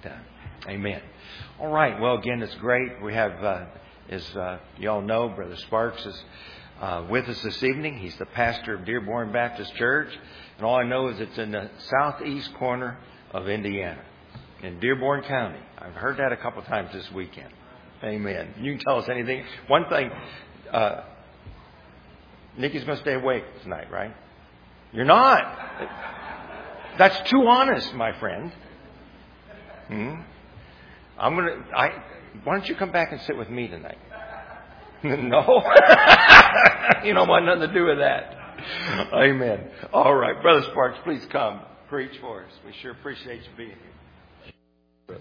Amen. All right. Well, again, it's great. We have, as you all know, Brother Sparks is with us this evening. He's the pastor of Dearborn Baptist Church. And all I know is it's in the southeast corner of Indiana, in Dearborn County. I've heard that a couple of times this weekend. Amen. You can tell us anything. One thing, Nikki's going to stay awake tonight, right? You're not. That's too honest, my friend. Why don't you come back and sit with me tonight? No? You don't want nothing to do with that. Amen. All right. Brother Sparks, please come preach for us. We sure appreciate you being here.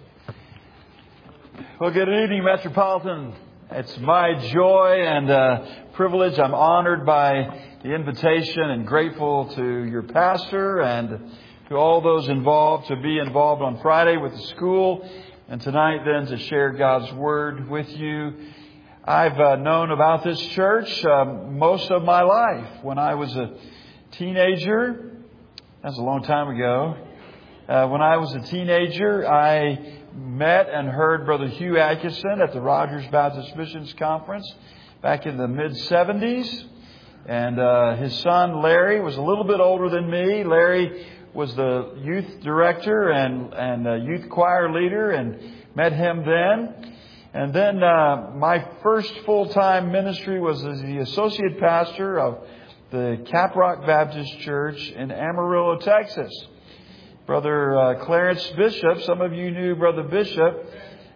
Well, good evening, Metropolitan. It's my joy and privilege. I'm honored by the invitation and grateful to your pastor and to all those involved to be involved on Friday with the school, and tonight then to share God's Word with you. I've known about this church most of my life. When I was a teenager, that's a long time ago. When I was a teenager, I met and heard Brother Hugh Atkinson at the Rogers Baptist Missions Conference back in the mid-70s. And his son Larry was a little bit older than me. Larry was the youth director and youth choir leader, and met him then. And then my first full-time ministry was as the associate pastor of the Caprock Baptist Church in Amarillo, Texas. Brother Clarence Bishop, some of you knew Brother Bishop.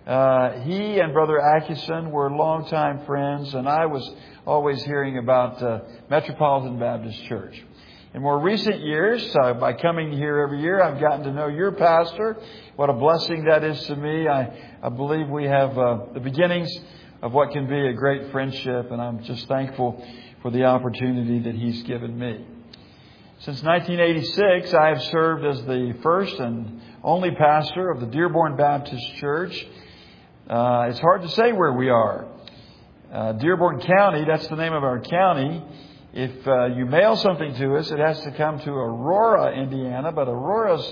He and Brother Atkinson were longtime friends, and I was always hearing about Metropolitan Baptist Church. In more recent years, by coming here every year, I've gotten to know your pastor. What a blessing that is to me. I believe we have the beginnings of what can be a great friendship, and I'm just thankful for the opportunity that he's given me. Since 1986, I have served as the first and only pastor of the Dearborn Baptist Church. It's hard to say where we are. Dearborn County, that's the name of our county. If you mail something to us, it has to come to Aurora, Indiana, but Aurora's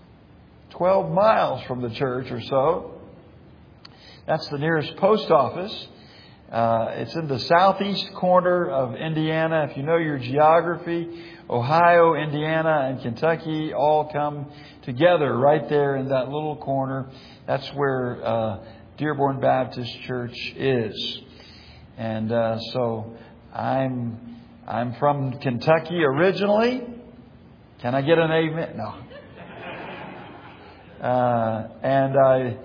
12 miles from the church or so. That's the nearest post office. It's in the southeast corner of Indiana. If you know your geography, Ohio, Indiana, and Kentucky all come together right there in that little corner. That's where Dearborn Baptist Church is. And so I'm from Kentucky originally. Can I get an amen? No. And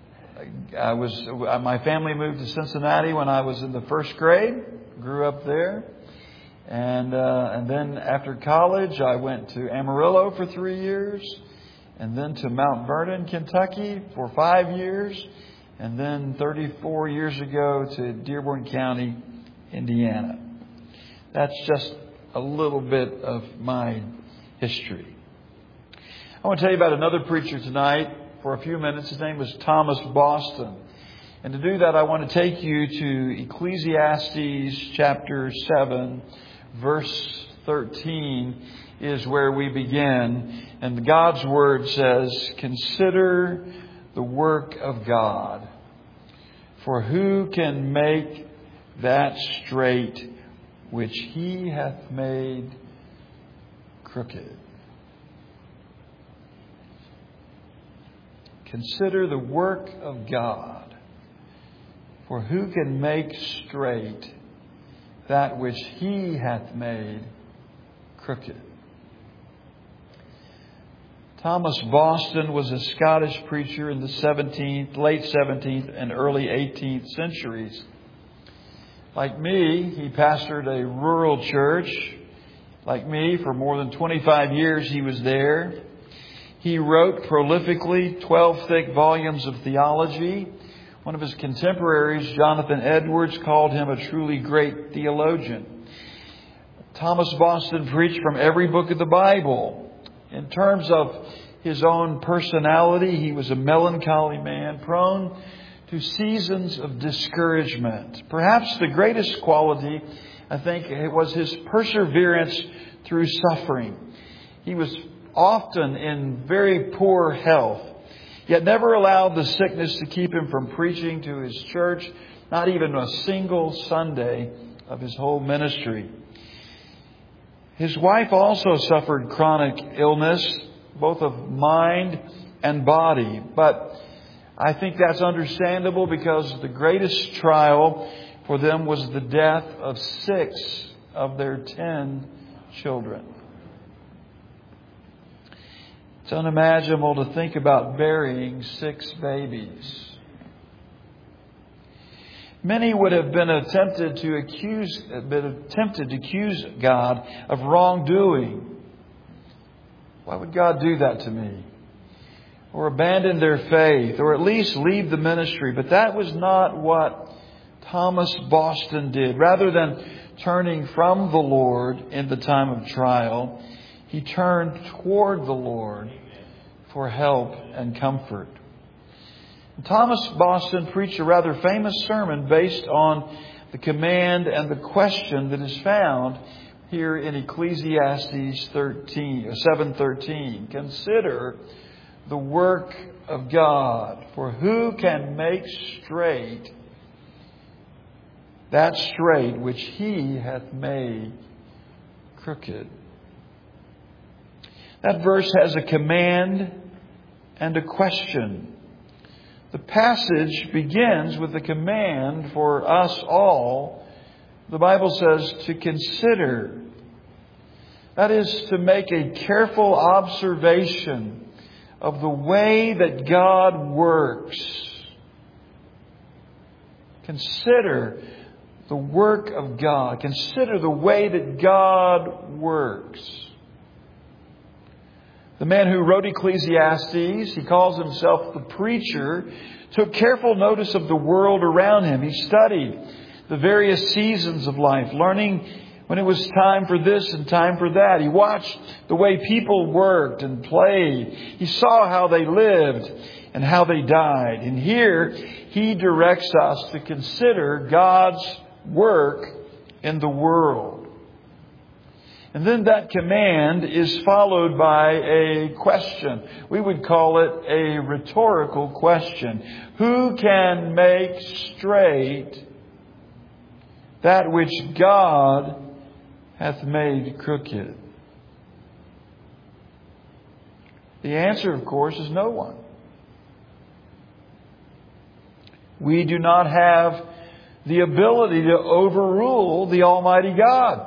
my family moved to Cincinnati when I was in the first grade. Grew up there. And then after college, I went to Amarillo for 3 years. And then to Mount Vernon, Kentucky for 5 years. And then 34 years ago to Dearborn County, Indiana. That's just a little bit of my history. I want to tell you about another preacher tonight for a few minutes. His name was Thomas Boston. And to do that, I want to take you to Ecclesiastes chapter 7, verse 13 is where we begin. And God's Word says, "Consider the work of God, for who can make that straight which He hath made crooked?" Consider the work of God, for who can make straight that which He hath made crooked? Thomas Boston was a Scottish preacher in the late 17th and early 18th centuries. Like me, he pastored a rural church. Like me, for more than 25 years he was there. He wrote prolifically 12 thick volumes of theology. One of his contemporaries, Jonathan Edwards, called him a truly great theologian. Thomas Boston preached from every book of the Bible. In terms of his own personality, he was a melancholy man, prone to seasons of discouragement. Perhaps the greatest quality, I think, was his perseverance through suffering. He was often in very poor health. yet never allowed the sickness to keep him from preaching to his church, not even a single Sunday of his whole ministry. His wife also suffered chronic illness, both of mind and body. But I think that's understandable because the greatest trial for them was the death of 6 of their 10 children. It's unimaginable to think about burying 6 babies. Many would have been tempted to accuse God of wrongdoing. Why would God do that to me? Or abandon their faith, or at least leave the ministry. But that was not what Thomas Boston did. Rather than turning from the Lord in the time of trial, he turned toward the Lord for help and comfort. Thomas Boston preached a rather famous sermon based on the command and the question that is found here in Ecclesiastes 7:13. Consider the work of God, for who can make straight that straight which He hath made crooked? That verse has a command and a question. The passage begins with a command for us all. The Bible says to consider. That is to make a careful observation of the way that God works. Consider the work of God. Consider the way that God works. The man who wrote Ecclesiastes, he calls himself the preacher, took careful notice of the world around him. He studied the various seasons of life, learning when it was time for this and time for that. He watched the way people worked and played. He saw how they lived and how they died. And here he directs us to consider God's work in the world. And then that command is followed by a question. We would call it a rhetorical question. Who can make straight that which God hath made crooked? The answer, of course, is no one. We do not have the ability to overrule the Almighty God.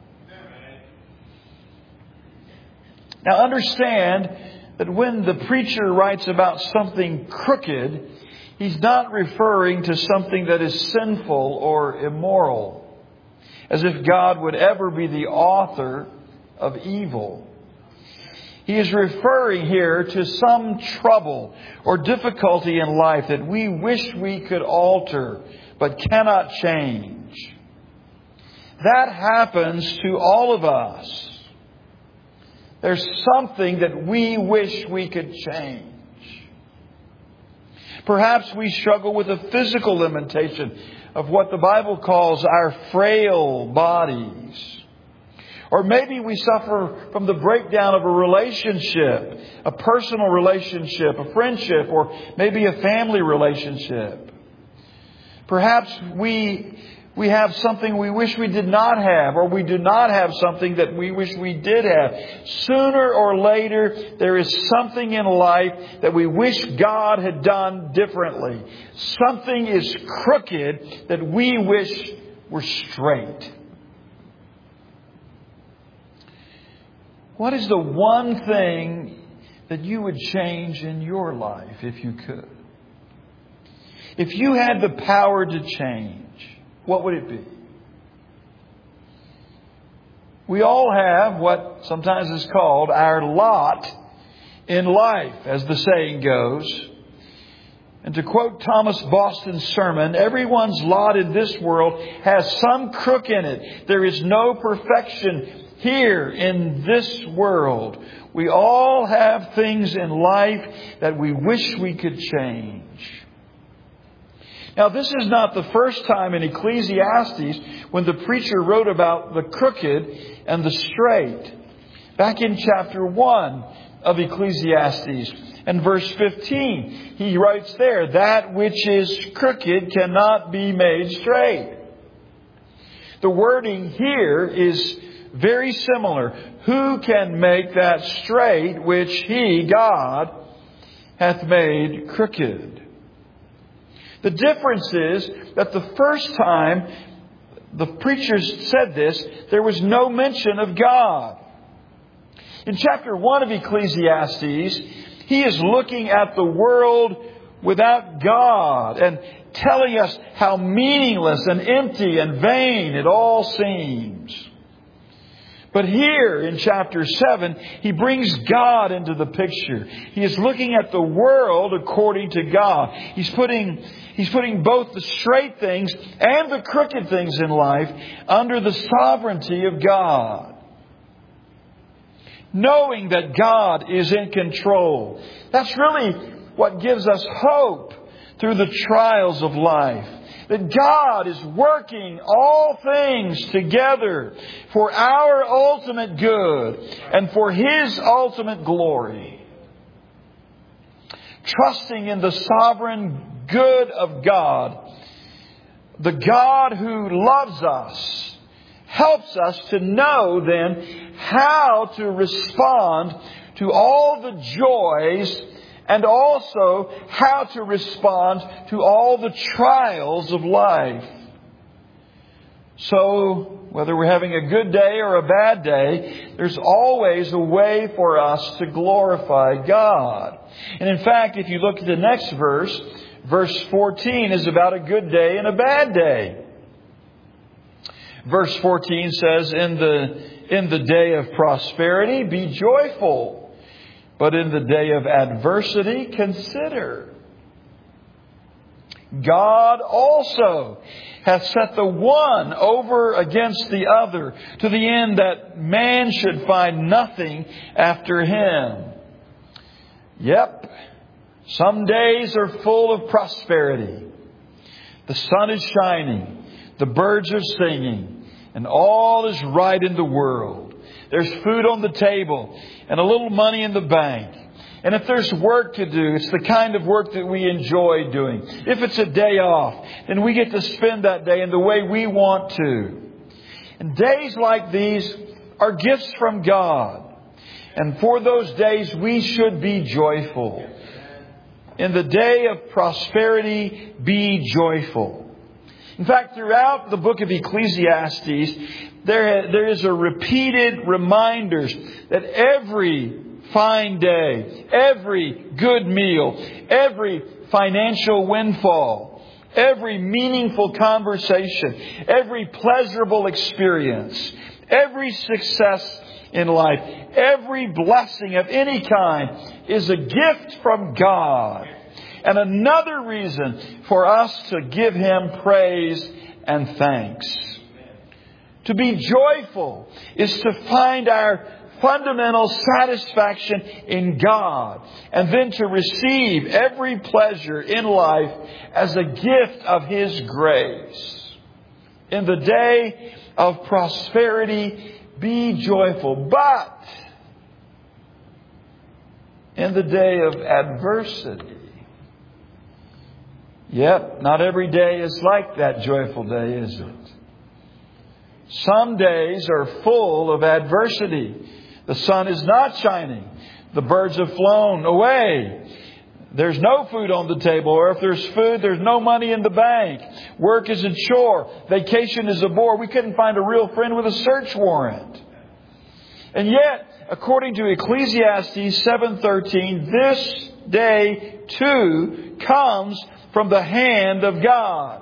Now understand that when the preacher writes about something crooked, he's not referring to something that is sinful or immoral, as if God would ever be the author of evil. He is referring here to some trouble or difficulty in life that we wish we could alter but cannot change. That happens to all of us. There's something that we wish we could change. Perhaps we struggle with a physical limitation of what the Bible calls our frail bodies. Or maybe we suffer from the breakdown of a relationship, a personal relationship, a friendship, or maybe a family relationship. Perhaps we have something we wish we did not have, or we do not have something that we wish we did have. Sooner or later, there is something in life that we wish God had done differently. Something is crooked that we wish were straight. What is the one thing that you would change in your life if you could? If you had the power to change, what would it be? We all have what sometimes is called our lot in life, as the saying goes. And to quote Thomas Boston's sermon, everyone's lot in this world has some crook in it. There is no perfection here in this world. We all have things in life that we wish we could change. Now, this is not the first time in Ecclesiastes when the preacher wrote about the crooked and the straight. Back in chapter 1 of Ecclesiastes, And verse 15, he writes there, that which is crooked cannot be made straight. The wording here is very similar. Who can make that straight which He, God, hath made crooked? The difference is that the first time the preachers said this, there was no mention of God. In chapter 1 of Ecclesiastes, he is looking at the world without God and telling us how meaningless and empty and vain it all seems. But here in chapter 7, he brings God into the picture. He is looking at the world according to God. He's putting both the straight things and the crooked things in life under the sovereignty of God. Knowing that God is in control. That's really what gives us hope through the trials of life. That God is working all things together for our ultimate good and for His ultimate glory. Trusting in the sovereign good of God, the God who loves us, helps us to know then how to respond to all the joys and also how to respond to all the trials of life. So, whether we're having a good day or a bad day, there's always a way for us to glorify God. And in fact, if you look at the next verse, verse 14 is about a good day and a bad day. Verse 14 says, In the day of prosperity, be joyful. But in the day of adversity, consider. God also hath set the one over against the other, to the end that man should find nothing after him. Yep, some days are full of prosperity. The sun is shining, the birds are singing, and all is right in the world. There's food on the table and a little money in the bank. And if there's work to do, it's the kind of work that we enjoy doing. If it's a day off, then we get to spend that day in the way we want to. And days like these are gifts from God. And for those days, we should be joyful. In the day of prosperity, be joyful. In fact, throughout the book of Ecclesiastes, there is a repeated reminders that every fine day, every good meal, every financial windfall, every meaningful conversation, every pleasurable experience, every success in life, every blessing of any kind is a gift from God. And another reason for us to give Him praise and thanks. To be joyful is to find our fundamental satisfaction in God, and then to receive every pleasure in life as a gift of His grace. In the day of prosperity, be joyful. But in the day of adversity, yep, not every day is like that joyful day, is it? Some days are full of adversity. The sun is not shining. The birds have flown away. There's no food on the table. Or if there's food, there's no money in the bank. Work is a chore. Vacation is a bore. We couldn't find a real friend with a search warrant. And yet, according to Ecclesiastes 7:13, this day too comes from the hand of God.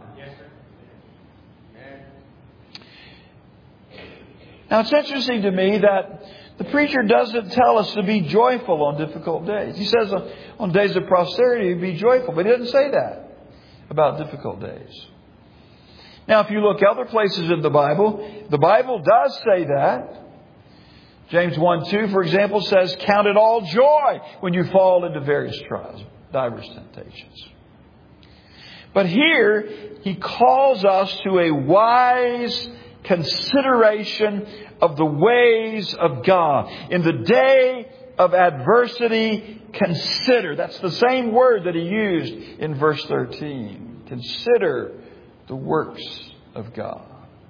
Now, it's interesting to me that the preacher doesn't tell us to be joyful on difficult days. He says on days of prosperity, be joyful. But he doesn't say that about difficult days. Now, if you look other places in the Bible does say that. James 1:2, for example, says, count it all joy when you fall into various trials, diverse temptations. But here, he calls us to a wise consideration of the ways of God. In the day of adversity, consider. That's the same word that he used in verse 13. Consider the works of God.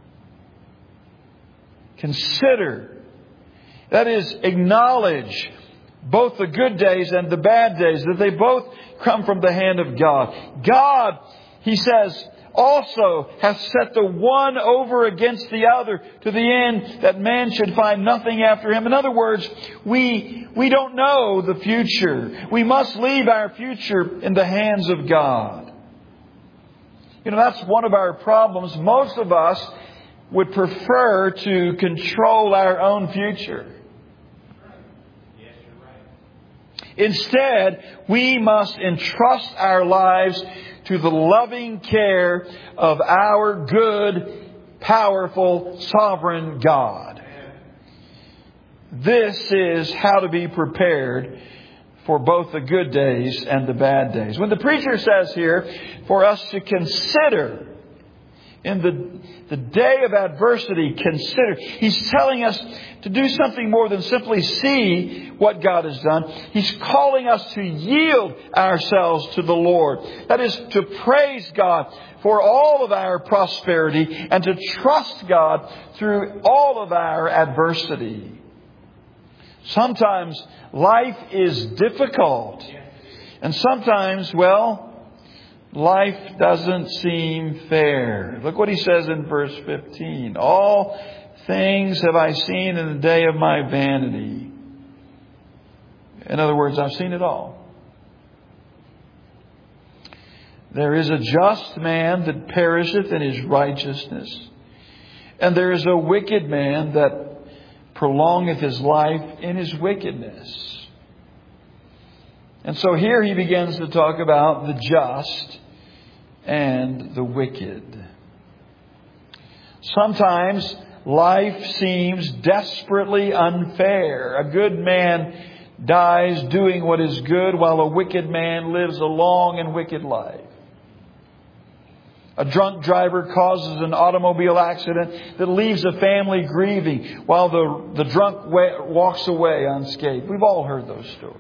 Consider. That is, acknowledge both the good days and the bad days, that they both come from the hand of God. God, he says, also hath set the one over against the other, to the end that man should find nothing after him. In other words, we don't know the future. We must leave our future in the hands of God. You know, that's one of our problems. Most of us would prefer to control our own future. Instead, we must entrust our lives to the loving care of our good, powerful, sovereign God. This is how to be prepared for both the good days and the bad days. When the preacher says here for us to consider in the day of adversity, consider. He's telling us to do something more than simply see what God has done. He's calling us to yield ourselves to the Lord. That is, to praise God for all of our prosperity and to trust God through all of our adversity. Sometimes life is difficult. And sometimes, life doesn't seem fair. Look what he says in verse 15. All things have I seen in the day of my vanity. In other words, I've seen it all. There is a just man that perisheth in his righteousness, and there is a wicked man that prolongeth his life in his wickedness. And so here he begins to talk about the just and the wicked. Sometimes life seems desperately unfair. A good man dies doing what is good, while a wicked man lives a long and wicked life. A drunk driver causes an automobile accident that leaves a family grieving, while the drunk walks away unscathed. We've all heard those stories.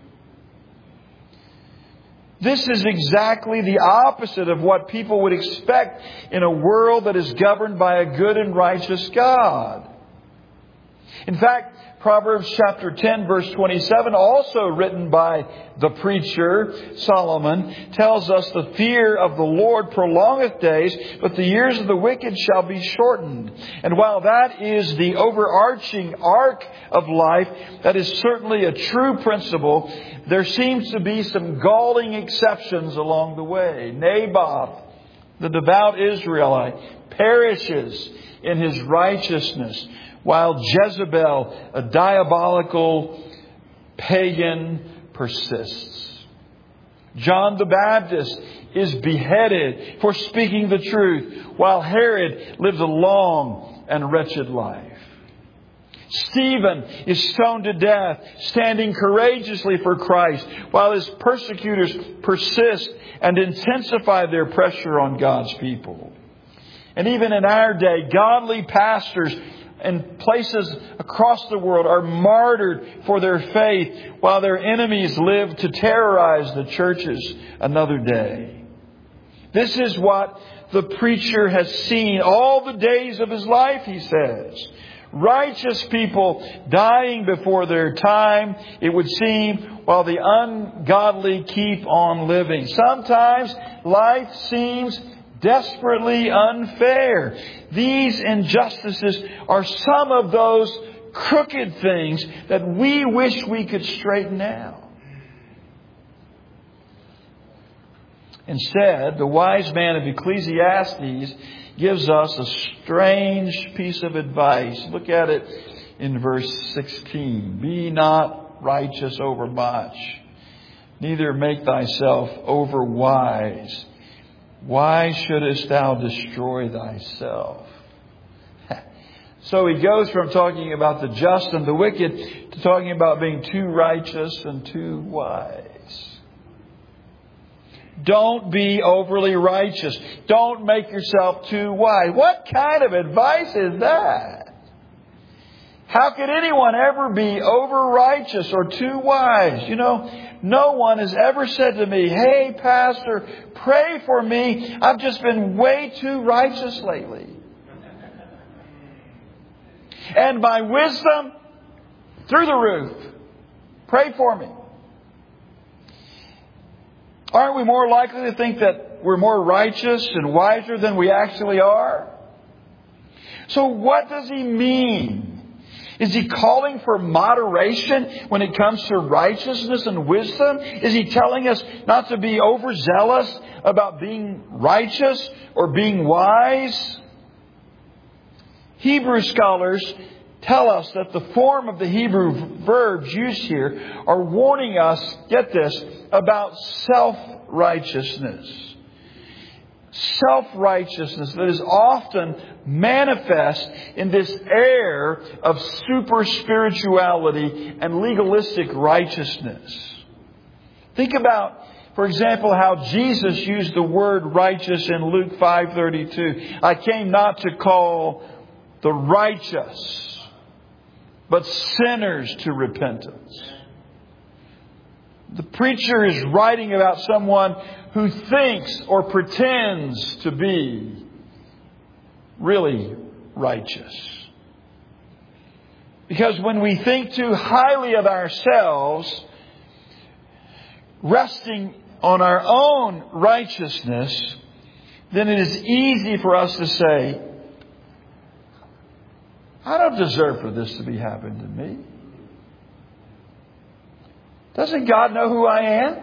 This is exactly the opposite of what people would expect in a world that is governed by a good and righteous God. In fact, Proverbs chapter 10 verse 27, also written by the preacher Solomon, tells us the fear of the Lord prolongeth days, but the years of the wicked shall be shortened. And while that is the overarching arc of life, that is certainly a true principle, there seems to be some galling exceptions along the way. Naboth, the devout Israelite, perishes in his righteousness, while Jezebel, a diabolical pagan, persists. John the Baptist is beheaded for speaking the truth, while Herod lives a long and wretched life. Stephen is stoned to death, standing courageously for Christ, while his persecutors persist and intensify their pressure on God's people. And even in our day, godly pastors in places across the world are martyred for their faith, while their enemies live to terrorize the churches another day. This is what the preacher has seen all the days of his life, he says. Righteous people dying before their time, it would seem, while the ungodly keep on living. Sometimes life seems desperately unfair. These injustices are some of those crooked things that we wish we could straighten out. Instead, the wise man of Ecclesiastes gives us a strange piece of advice. Look at it in verse 16. Be not righteous over much, neither make thyself over wise. Why shouldest thou destroy thyself? So he goes from talking about the just and the wicked to talking about being too righteous and too wise. Don't be overly righteous. Don't make yourself too wise. What kind of advice is that? How could anyone ever be over righteous or too wise? You know, no one has ever said to me, "Hey, Pastor, pray for me. I've just been way too righteous lately. And my wisdom, through the roof. Pray for me." Aren't we more likely to think that we're more righteous and wiser than we actually are? So what does He mean? Is He calling for moderation when it comes to righteousness and wisdom? Is He telling us not to be overzealous about being righteous or being wise? Hebrew scholars tell us that the form of the Hebrew verbs used here are warning us, get this, about self-righteousness. Self-righteousness that is often manifest in this air of super spirituality and legalistic righteousness. Think about, for example, how Jesus used the word righteous in Luke 5:32. "I came not to call the righteous, but sinners to repentance." The preacher is writing about someone who thinks or pretends to be really righteous. Because when we think too highly of ourselves, resting on our own righteousness, then it is easy for us to say, "I don't deserve for this to be happening to me. Doesn't God know who I am?"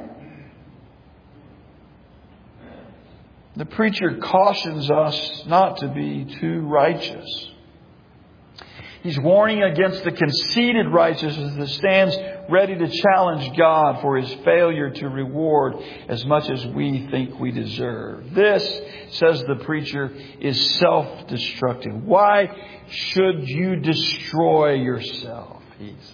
The preacher cautions us not to be too righteous. He's warning against the conceited righteousness that stands ready to challenge God for His failure to reward as much as we think we deserve. This, says the preacher, is self-destructive. Why should you destroy yourself, he says.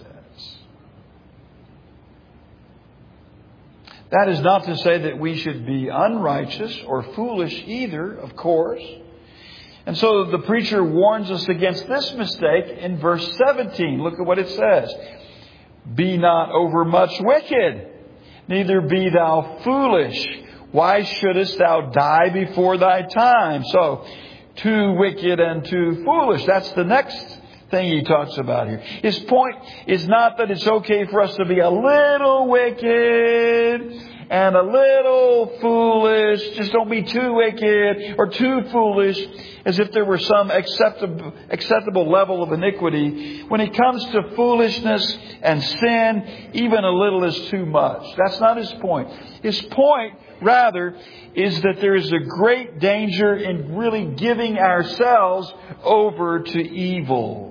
That is not to say that we should be unrighteous or foolish either, of course. And so the preacher warns us against this mistake in verse 17. Look at what it says. "Be not overmuch wicked, neither be thou foolish. Why shouldest thou die before thy time?" So, too wicked and too foolish. That's the next thing he talks about here. His point is not that it's okay for us to be a little wicked and a little foolish. Just don't be too wicked or too foolish, as if there were some acceptable level of iniquity. When it comes to foolishness and sin, even a little is too much. That's not his point. His point, rather, is that there is a great danger in really giving ourselves over to evil.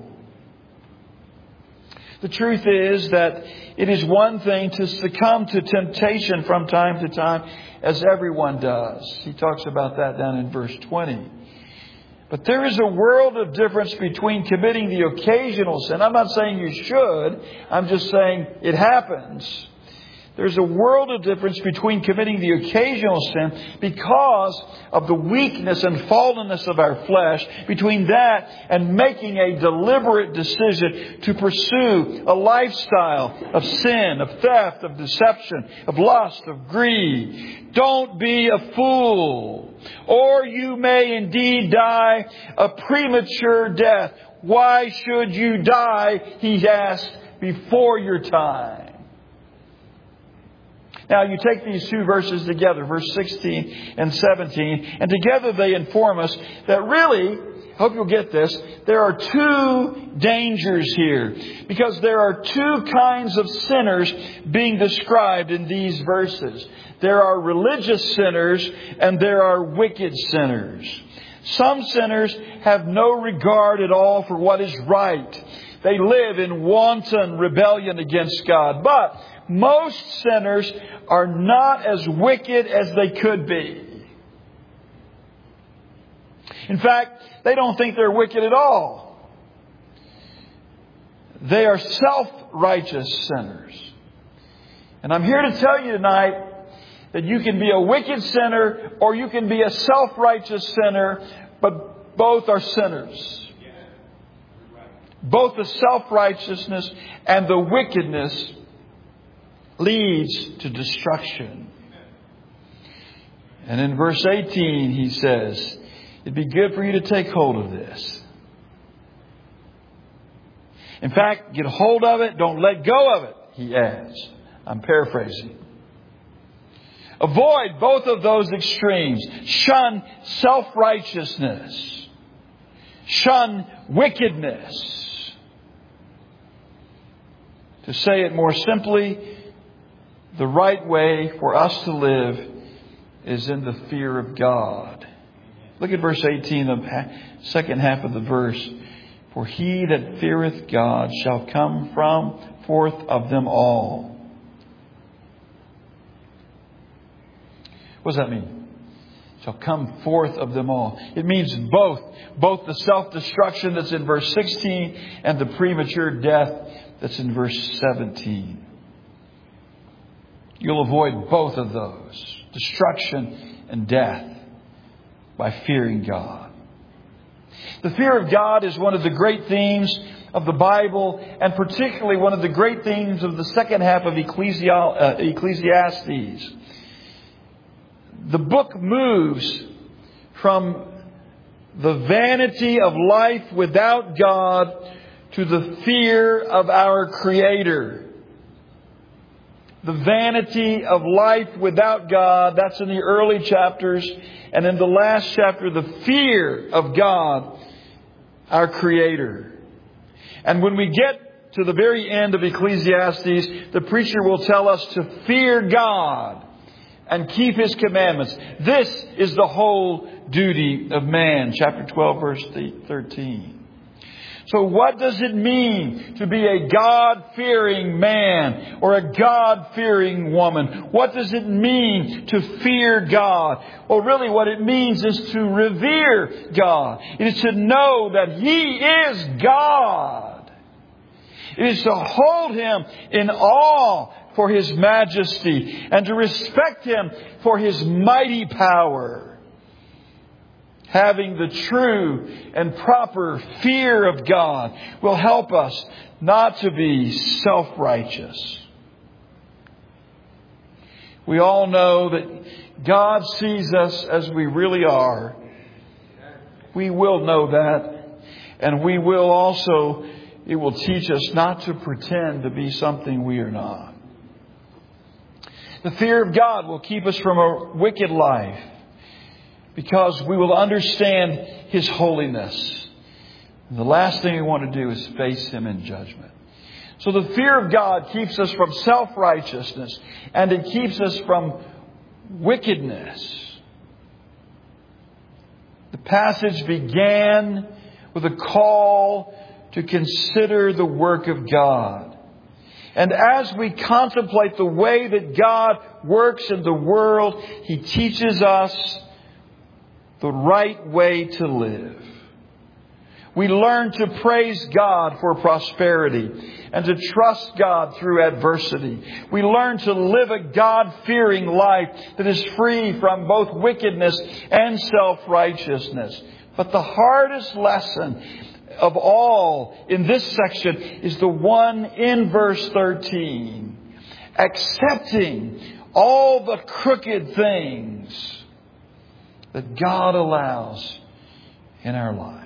The truth is that it is one thing to succumb to temptation from time to time, as everyone does. He talks about that down in verse 20. But there is a world of difference between committing the occasional sin. I'm not saying you should. I'm just saying it happens. There's a world of difference between committing the occasional sin because of the weakness and fallenness of our flesh, between that and making a deliberate decision to pursue a lifestyle of sin, of theft, of deception, of lust, of greed. Don't be a fool, or you may indeed die a premature death. Why should you die, he asked, before your time? Now, you take these two verses together, verse 16 and 17, and together they inform us that really, hope you'll get this, there are two dangers here. Because there are two kinds of sinners being described in these verses. There are religious sinners and there are wicked sinners. Some sinners have no regard at all for what is right. They live in wanton rebellion against God. But most sinners are not as wicked as they could be. In fact, they don't think they're wicked at all. They are self-righteous sinners. And I'm here to tell you tonight that you can be a wicked sinner or you can be a self-righteous sinner, but both are sinners. both the self-righteousness and the wickedness leads to destruction. And in verse 18 he says, it'd be good for you to take hold of this. In fact, get hold of it, don't let go of it, he adds. I'm paraphrasing. Avoid both of those extremes. Shun self-righteousness. Shun wickedness. To say it more simply, the right way for us to live is in the fear of God. Look at verse 18, the second half of the verse. For he that feareth God shall come forth of them all. What does that mean? Shall come forth of them all. It means both. Both the self-destruction that's in verse 16 and the premature death that's in verse 17. You'll avoid both of those. Destruction and death by fearing God. The fear of God is one of the great themes of the Bible, and particularly one of the great themes of the second half of Ecclesiastes. The book moves from the vanity of life without God to the fear of our Creator. The vanity of life without God, that's in the early chapters. And in the last chapter, the fear of God, our Creator. And when we get to the very end of Ecclesiastes, the preacher will tell us to fear God and keep His commandments. This is the whole duty of man. Chapter 12, verse 13. So what does it mean to be a God-fearing man or a God-fearing woman? What does it mean to fear God? Well, really what it means is to revere God. It is to know that He is God. It is to hold Him in awe for His majesty and to respect Him for His mighty power. Having the true and proper fear of God will help us not to be self-righteous. We all know that God sees us as we really are. We will know that. And we will also, it will teach us not to pretend to be something we are not. The fear of God will keep us from a wicked life, because we will understand His holiness. And the last thing we want to do is face Him in judgment. So the fear of God keeps us from self-righteousness, and it keeps us from wickedness. The passage began with a call to consider the work of God. And as we contemplate the way that God works in the world, He teaches us the right way to live. We learn to praise God for prosperity and to trust God through adversity. We learn to live a God-fearing life that is free from both wickedness and self-righteousness. But the hardest lesson of all in this section is the one in verse 13. Accepting all the crooked things that God allows in our life.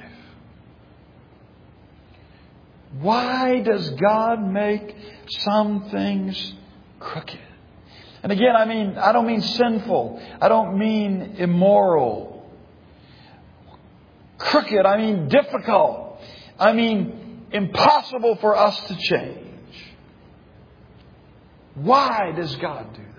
Why does God make some things crooked? And again, I don't mean sinful. I don't mean immoral. Crooked, I mean difficult. I mean impossible for us to change. Why does God do that?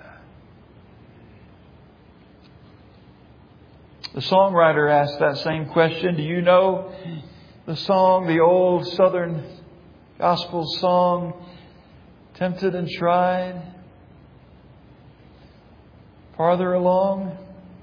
The songwriter asked that same question. Do you know the song, the old Southern gospel song, Tempted and Tried? Farther along?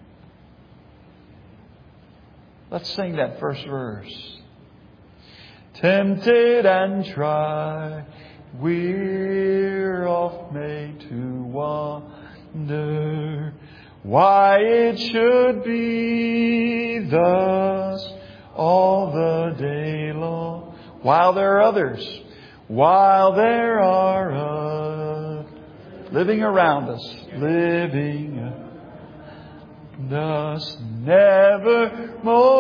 Let's sing that first verse. Tempted and tried, we're oft made to wonder why it should be thus all the day long. while there are others, while there are living around us, us never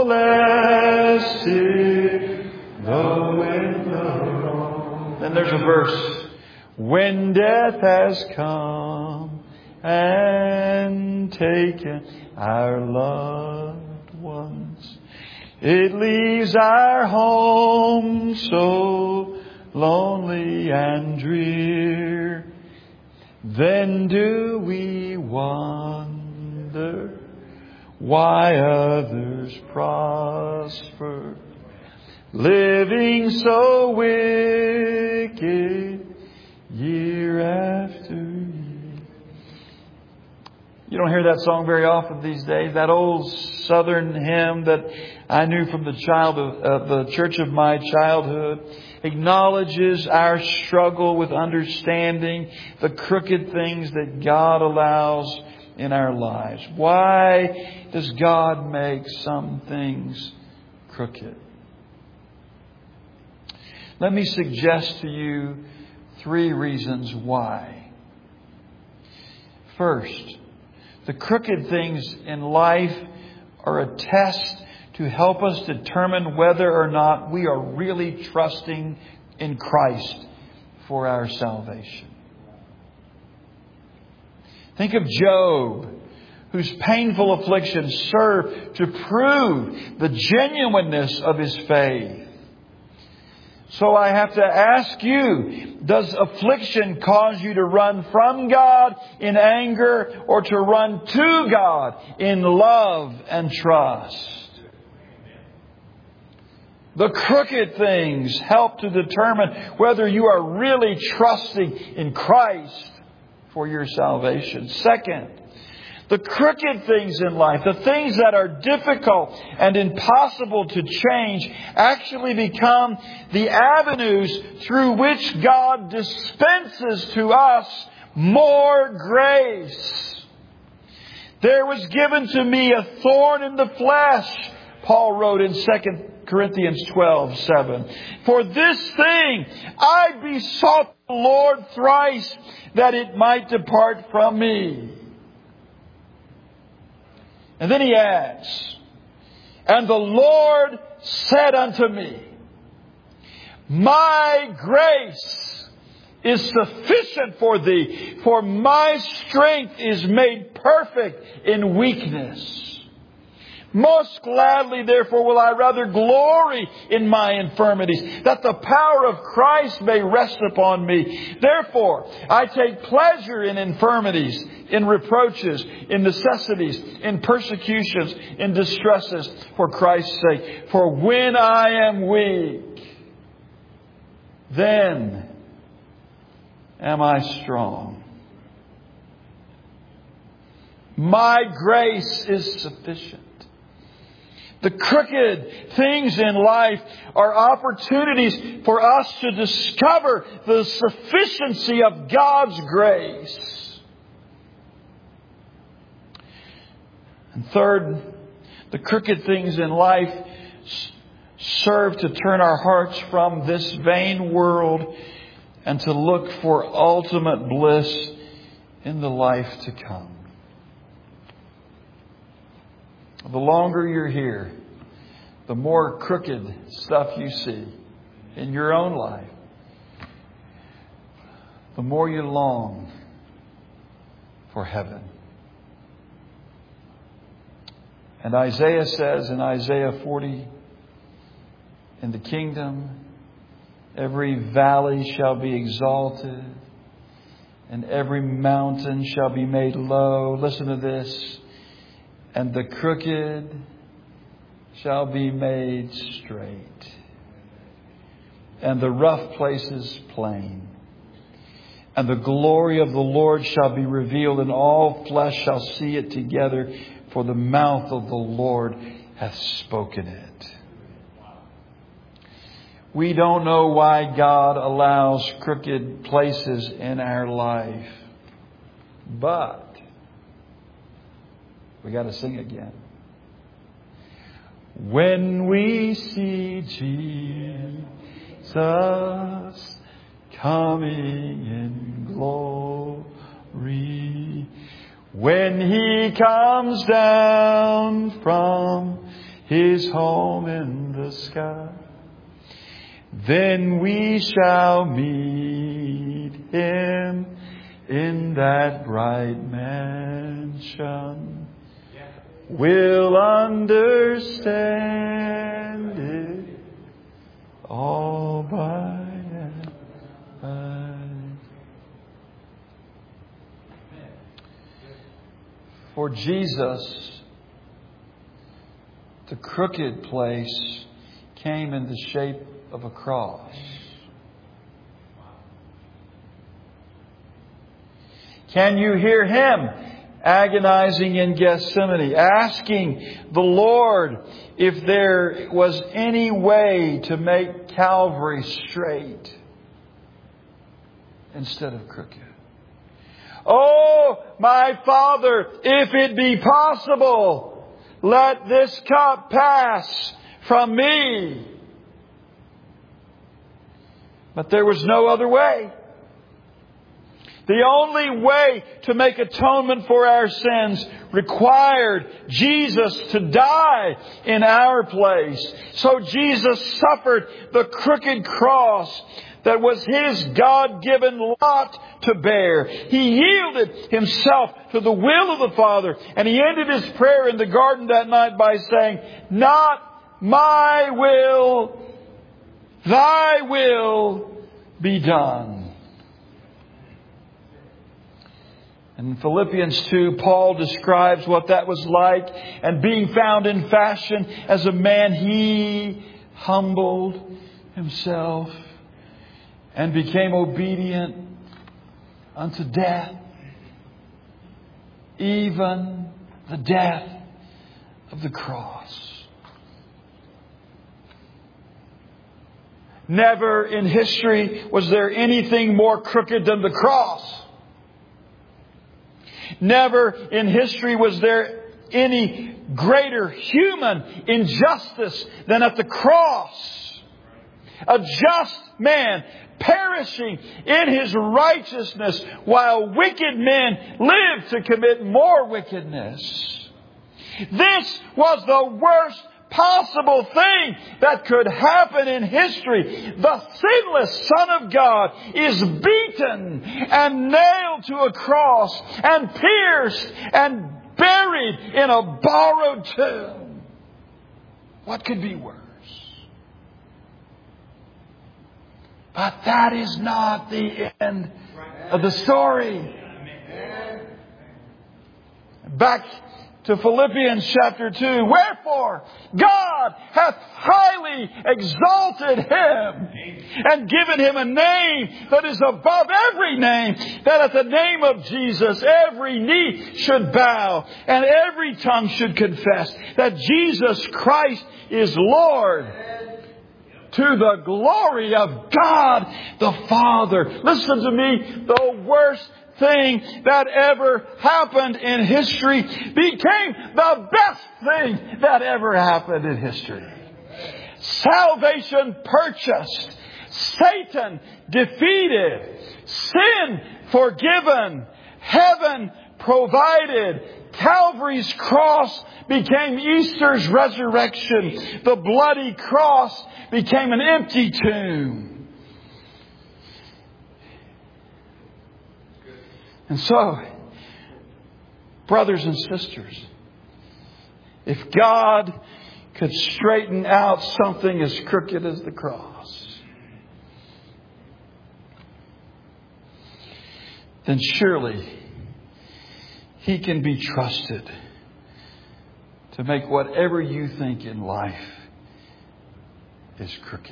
molested, though in the wrong. Then there's a verse. When death has come and taken our loved ones, it leaves our home so lonely and drear. Then do we wonder why others prosper, living so wicked year after year. You don't hear that song very often these days. That old Southern hymn that I knew from the church of my childhood acknowledges our struggle with understanding the crooked things that God allows in our lives. Why does God make some things crooked? Let me suggest to you 3 reasons why. First, the crooked things in life are a test to help us determine whether or not we are really trusting in Christ for our salvation. Think of Job, whose painful afflictions served to prove the genuineness of his faith. So I have to ask you, does affliction cause you to run from God in anger or to run to God in love and trust? The crooked things help to determine whether you are really trusting in Christ for your salvation. Second, the crooked things in life, the things that are difficult and impossible to change, actually become the avenues through which God dispenses to us more grace. There was given to me a thorn in the flesh, Paul wrote in 2 Corinthians 12:7. For this thing I besought the Lord thrice, that it might depart from me. And then he adds, and the Lord said unto me, my grace is sufficient for thee, for my strength is made perfect in weakness. Most gladly, therefore, will I rather glory in my infirmities, that the power of Christ may rest upon me. Therefore, I take pleasure in infirmities, in reproaches, in necessities, in persecutions, in distresses, for Christ's sake. For when I am weak, then am I strong. My grace is sufficient. The crooked things in life are opportunities for us to discover the sufficiency of God's grace. And third, the crooked things in life serve to turn our hearts from this vain world and to look for ultimate bliss in the life to come. The longer you're here, the more crooked stuff you see in your own life, the more you long for heaven. And Isaiah says in Isaiah 40, in the kingdom, every valley shall be exalted, and every mountain shall be made low. Listen to this. And the crooked shall be made straight, and the rough places plain. And the glory of the Lord shall be revealed, and all flesh shall see it together, for the mouth of the Lord hath spoken it. We don't know why God allows crooked places in our life, but we got to sing again. When we see coming in glory. When He comes down from His home in the sky, then we shall meet Him in that bright mansion. We'll understand it all by and by. For Jesus, the crooked place came in the shape of a cross. Can you hear Him agonizing in Gethsemane, asking the Lord if there was any way to make Calvary straight instead of crooked? Oh, my Father, if it be possible, let this cup pass from me. But there was no other way. The only way to make atonement for our sins required Jesus to die in our place. So Jesus suffered the crooked cross that was His God-given lot to bear. He yielded Himself to the will of the Father. And He ended His prayer in the garden that night by saying, "Not my will, Thy will be done." In Philippians 2, Paul describes what that was like. And being found in fashion as a man, He humbled Himself and became obedient unto death, even the death of the cross. Never in history was there anything more crooked than the cross. Never in history was there any greater human injustice than at the cross. A just man perishing in his righteousness while wicked men live to commit more wickedness. This was the worst possible thing that could happen in history. The sinless Son of God is beaten and nailed to a cross and pierced and buried in a borrowed tomb. What could be worse? But that is not the end of the story. Back to Philippians chapter 2. Wherefore God hath highly exalted Him and given Him a name that is above every name, that at the name of Jesus every knee should bow and every tongue should confess that Jesus Christ is Lord, to the glory of God the Father. Listen to me. The worst thing that ever happened in history became the best thing that ever happened in history. Salvation purchased, Satan defeated, sin forgiven, heaven provided. Calvary's cross became Easter's resurrection. The bloody cross became an empty tomb. And so, brothers and sisters, if God could straighten out something as crooked as the cross, then surely He can be trusted to make whatever you think in life is crooked.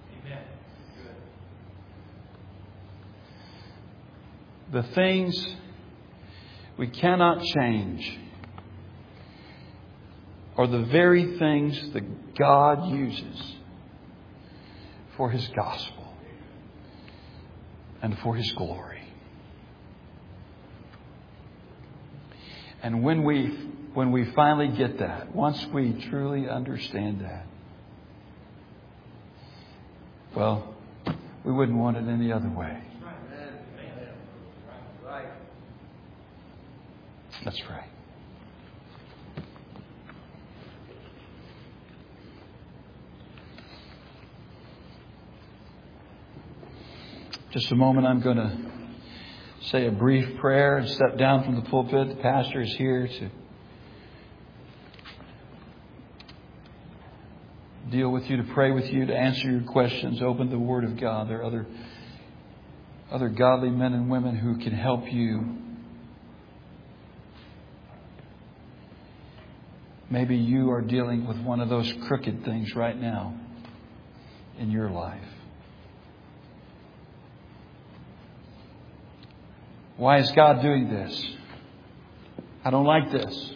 The things we cannot change are the very things that God uses for His gospel and for His glory. And when we finally get that, once we truly understand that, well, We wouldn't want it any other way. Let's pray. Just a moment, I'm going to say a brief prayer and step down from the pulpit. The pastor is here to deal with you, to pray with you, to answer your questions, open the Word of God. There are other godly men and women who can help you. Maybe you are dealing with one of those crooked things right now in your life. Why is God doing this? I don't like this.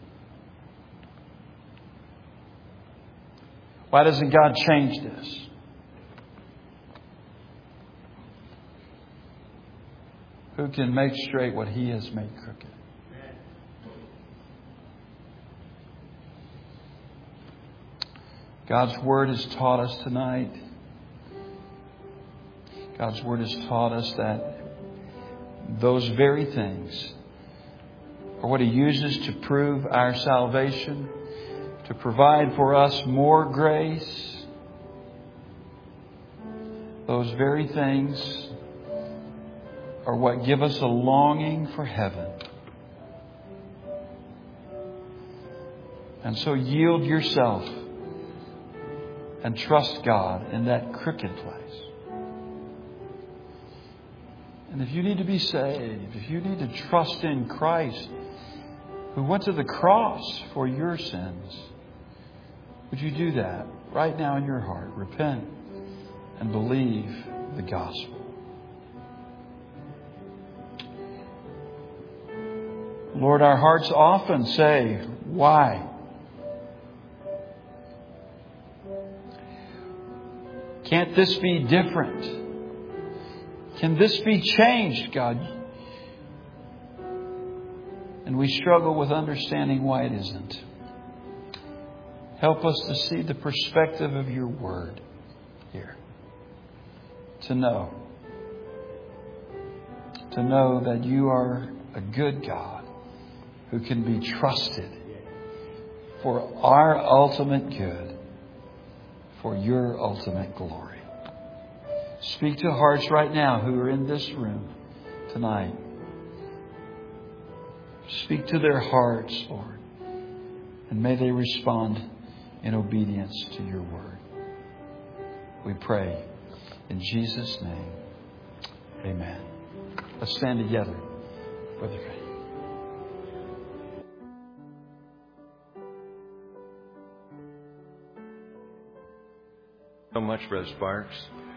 Why doesn't God change this? Who can make straight what He has made crooked? God's Word has taught us tonight. God's Word has taught us that those very things are what He uses to prove our salvation, to provide for us more grace. Those very things are what give us a longing for heaven. And so yield yourself and trust God in that crooked place. And if you need to be saved, if you need to trust in Christ, who went to the cross for your sins, would you do that right now in your heart? Repent and believe the gospel. Lord, our hearts often say, why? Can't this be different? Can this be changed, God? And we struggle with understanding why it isn't. Help us to see the perspective of your word here. To know that you are a good God who can be trusted for our ultimate good, for your ultimate glory. Speak to hearts right now who are in this room tonight. Speak to their hearts, Lord, and may they respond in obedience to your word. We pray in Jesus' name. Amen. Let's stand together, Brother Ray. So much, Brother Sparks.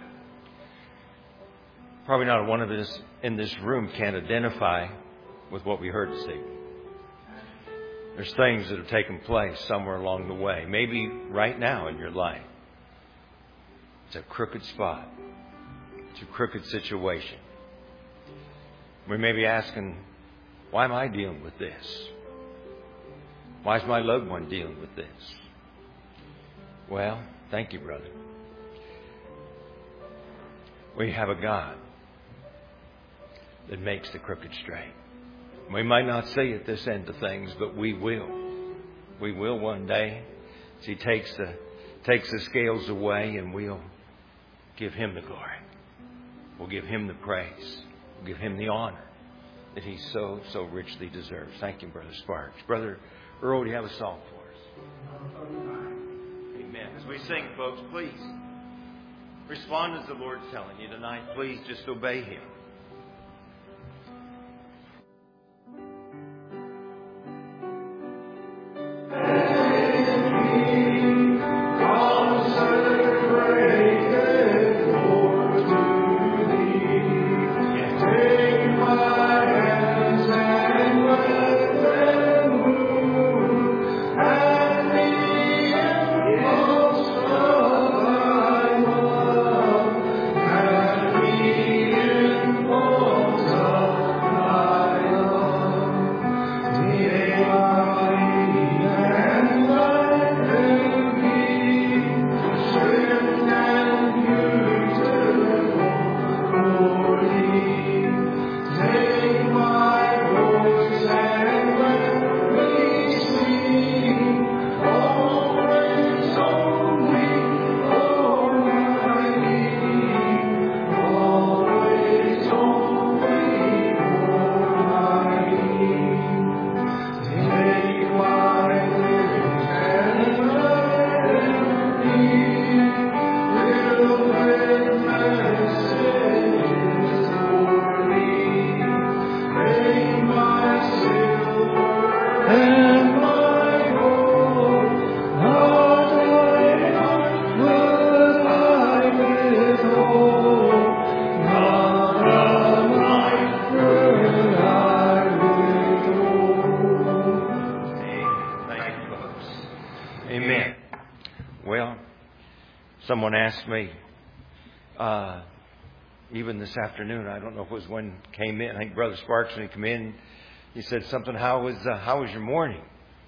Probably not one of us in this room can identify with what we heard this evening. There's things that have taken place somewhere along the way. Maybe right now in your life. It's a crooked spot. It's a crooked situation. We may be asking, why am I dealing with this? Why is my loved one dealing with this? Well, thank you, brother. We have a God that makes the crooked straight. We might not see at this end of things, but we will. We will one day. As He takes the scales away, and we'll give Him the glory. We'll give Him the praise. We'll give Him the honor that He so richly deserves. Thank you, Brother Sparks. Brother Earl, do you have a song for us? Amen. As we sing, folks, please respond as the Lord's telling you tonight. Please just obey Him. Amen. Well, someone asked me, even this afternoon, I don't know if it was when he came in. I think Brother Sparks, when he came in, he said something, how was your morning?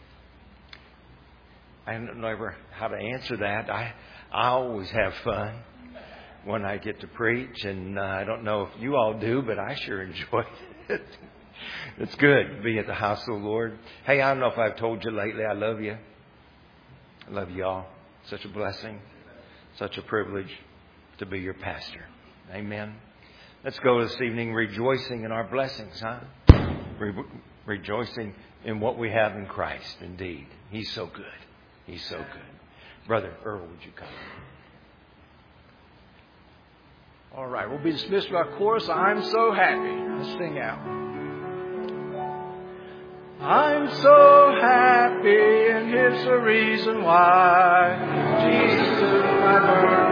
I don't know ever how to answer that. I always have fun when I get to preach, and I don't know if you all do, but I sure enjoy it. It's good to be at the house of the Lord. Hey, I don't know if I've told you lately, I love you. I love you all. Such a blessing, such a privilege to be your pastor. Amen. Let's go this evening rejoicing in our blessings, huh? Rejoicing in what we have in Christ. Indeed, He's so good. He's so good. Brother Earl, would you come? All right, we'll be dismissed with our chorus. I'm so happy. Let's sing out. I'm so happy, and here's the reason why. Jesus took my burden.